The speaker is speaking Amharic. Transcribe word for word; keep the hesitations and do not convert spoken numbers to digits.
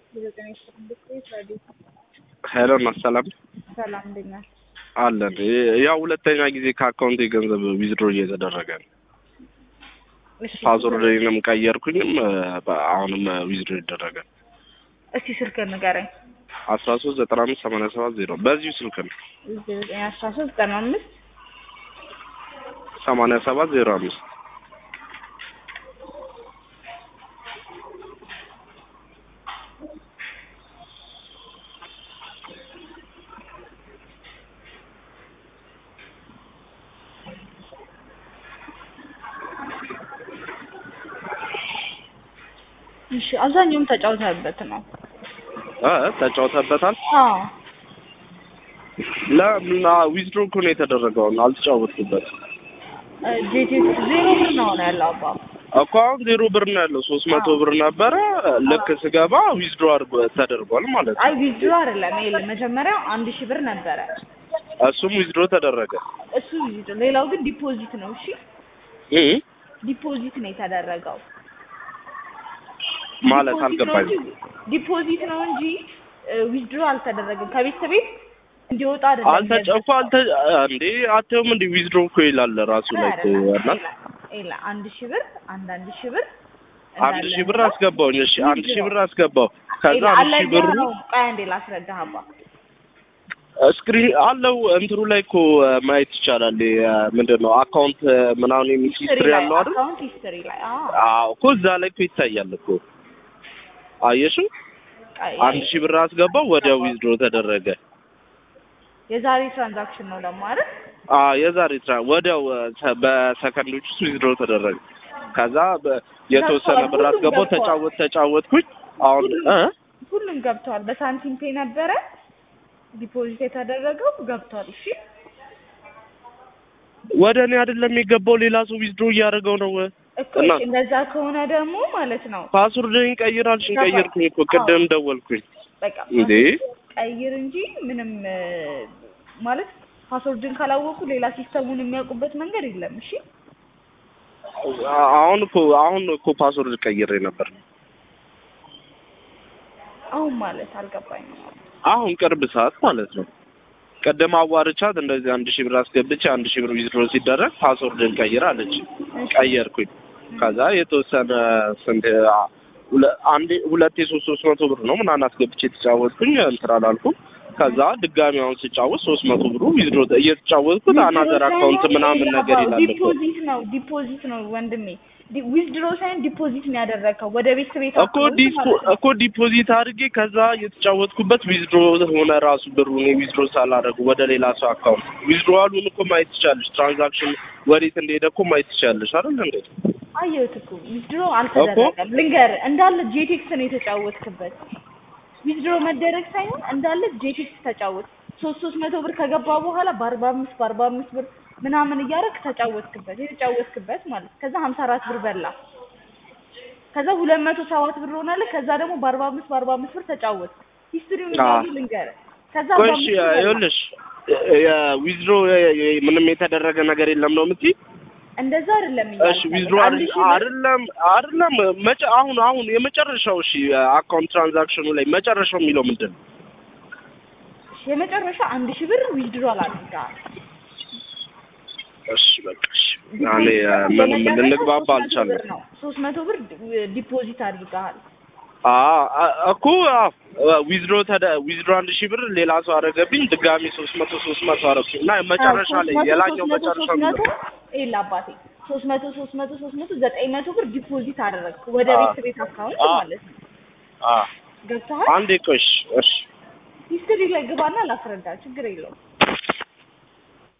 ሄሎ ሰላም ሰላም እንደኛ አለን። ያው ሁለተኛ ጊዜ ከአካውንት የገንዘብ ዊዝድሮ እየተደረገ ነው። እሺ ፓስወርድንም ቀየርኩኝም አሁንም ዊዝድሮ ይደረጋል። እስቲ ስልክ ንገረኝ። አስራ ሶስት ዘጠና አምስት ሰማንያ ሰባት ዜሮ በዚሁ ስልክ ነው። አስራ ሶስት ዘጠና አምስት ሰማንያ ሰባት ዜሮ አምስት እሺ አዛኛውም ተጫውተህበት ነው? አዎ ተጫውተህበታል? አዎ ለምን ዊዝድሮ እኮ ነው የተደረገው ነው አልተጫወትኩበትም። ጄቲኤክስ ዜሮ ብር ነው ያለው አባ እኮ አሁን ዜሮ ብር ነው ያለው። ሶስት መቶ ብር ነበረ ልክ ስገባ ዊዝድሮ አድርጎ ተደርጓል ማለት ነው። አይ ዊዝድሮ አይደለም ይሄ መጀመሪያ አንድ ሺህ ብር ነበረ እሱም ዊዝድሮ ተደረገ። እሱ ዊዝድሮ ሌላው ግን ዲፖዚት ነው። እሺ እ ዲፖዚት ነው የተደረገው ማለት አልገባኝም። ዲፖዚት ነው እንጂ ዊዝድሮ አልተደረገም። ከቤት ቤት እንዲወጣ አይደለም። አልተጨፋ አልተ እንዴ አተውም እንዴ ዊዝድሮ እኮ ይላል ራሱ ላይ እና ኤላ አንድ ሺህ ብር አንድ አንድ ሺህ ብር አንድ ሺህ ብር አስገባውኝ። እሺ አንድ ሺህ ብር አስገባው። ከዛ አንድ ሺህ ብር ነው ቃይ እንዴ ላስረዳህ አባ ስክሪን አለው እንትሩ ላይ እኮ ማየት ይቻላል። ምንድነው አካውንት ምናምን የሚል ሂስትሪ ያለው አይደል? አካውንት ሂስትሪ ላይ አዎ አዎ እኮ እዛ ላይ እኮ ይታያል እኮ አየሽው። አንድ ሺህ ብር አስገባው ወዲያው ዊዝድሮ ተደረገ። የዛሬ ትራንዛክሽን ነው ደግሞ አይደል? አዎ የዛሬ ትራ ወዲያው በሰከንዶች ውስጥ ዊዝድሮ ተደረገ። ከዛ የተወሰነ ብር አስገባው ተጫወት ተጫወትኩኝ። አሁን እ ሁሉም ገብቷል። በሳንቲም ፔ ነበረ ዲፖዚት የተደረገው ገብቷል። እሺ ወደ እኔ አይደለም የገባው ሌላ ሰው ዊዝድሮ እያደረገው ነው እኮ። እንደዛ ከሆነ ደግሞ ማለት ነው ፓስወርድን ቀይራልሽን ቀይርኩኝ እኮ ቅድም ደወልኩኝ። በቃ እንዴ ቀይር እንጂ ምንም ማለት ፓስወርድን ካላወቁ ሌላ ሲስተሙን የሚያውቁበት መንገድ የለም። እሺ አሁን እኮ አሁን እኮ ፓስወርድ ቀይሬ ነበር። አሁን ማለት አልገባኝም። አሁን ቅርብ ሰዓት ማለት ነው። ቀደም አዋርቻት እንደዚህ አንድ ሺህ ብር አስገብቼ አንድ ሺህ ብር ዊዝድሮ ሲደረግ ፓስወርድን ቀይር አለች። ቀየርኩኝ። ከዛ የተወሰነ ስንት አንድ ሁለት ሶስት ሶስት መቶ ብር ነው ምናምን አስገብቼ ተጫወትኩኝ እንትን አላልኩም። ከዛ ድጋሚ አሁን ሲጫወት ሶስት መቶ ብሩ ዊዝድሮ እየተጫወትኩት አናዘር አካውንት ምናምን ነገር ይላል። ዲፖዚት ነው ዲፖዚት ነው ወንድሜ ዊዝድሮ ሳይን ዲፖዚት ነው ያደረከው ወደ ቤት ቤት እኮ ዲስኮ እኮ ዲፖዚት አድርጌ ከዛ የተጫወትኩበት ዊዝድሮ ሆነ ራሱ ብሩ ነው ዊዝድሮ ሳላደርግ ወደ ሌላ ሰው አካውንት ዊዝድሮ አሉን እኮ ማየት ትችላለሽ። ትራንዛክሽን ወዴት እንደሄደ እኮ ማየት ትችላለሽ አይደል እንዴ? አየሁት እኮ ዊዝድሮ አልተደረገም። ልንገር እንዳለ ጄቲኤክስ ነው የተጫወትክበት። ዊዝድሮ መደረግ ሳይሆን እንዳለ ጄቲኤክስ ተጫወት። ሶስት ሶስት መቶ ብር ከገባ በኋላ በአርባ አምስት በአርባ አምስት ብር ምናምን እያደረክ ተጫወትክበት የተጫወትክበት ማለት ከዛ ሀምሳ አራት ብር በላ። ከዛ ሁለት መቶ ሰባት ብር ሆናለ። ከዛ ደግሞ በአርባ አምስት በአርባ አምስት ብር ተጫወት። ሂስትሪውን ነው ልንገርህ። ከዛ እሺ ይኸውልሽ የዊዝድሮ ምንም የተደረገ ነገር የለም ነው የምትይ? እንደዛ አይደለም። እሺ ዊዝድሮ አይደለም አይደለም መጨ አሁን አሁን የመጨረሻው እሺ አካውንት ትራንዛክሽኑ ላይ መጨረሻው የሚለው ምንድን ነው? የመጨረሻ አንድ ሺህ ብር ዊዝድሮ አላደረጋል። እሺ በቃ እሺ ያኔ ምንም ልንግባባ አልቻልንም። ሶስት መቶ ብር ዲፖዚት አድርገሃል። አዎ እኮ ዊዝድሮ ተደ ዊዝድሮ አንድ ሺህ ብር ሌላ ሰው አደረገብኝ። ድጋሚ ሶስት መቶ ሶስት መቶ አደረኩኝ እና መጨረሻ ላይ የላኛው መጨረሻ ነው ኤላ አባቴ ሶስት መቶ ሶስት መቶ ሶስት መቶ ዘጠኝ መቶ ብር ዲፖዚት አደረግክ ወደ ቤት ቤት አካውንት ማለት ነው። አዎ ገብተሃል? አንዴ ቆይ እሺ ሂስትሪ ላይ ግባና ላስረዳ ችግር የለውም።